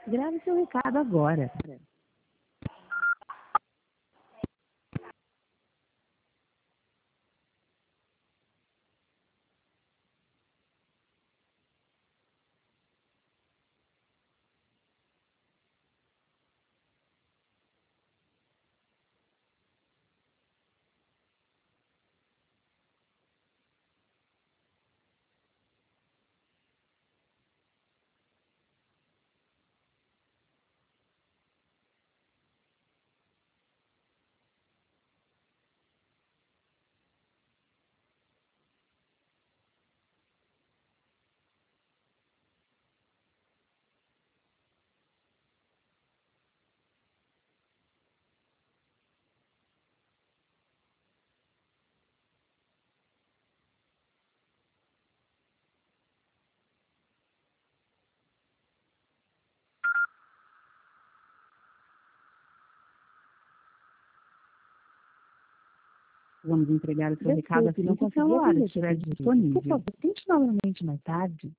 Grave seu recado agora. Vamos entregar o seu recado assim que o celular estiver disponível. Por favor, tente novamente mais tarde.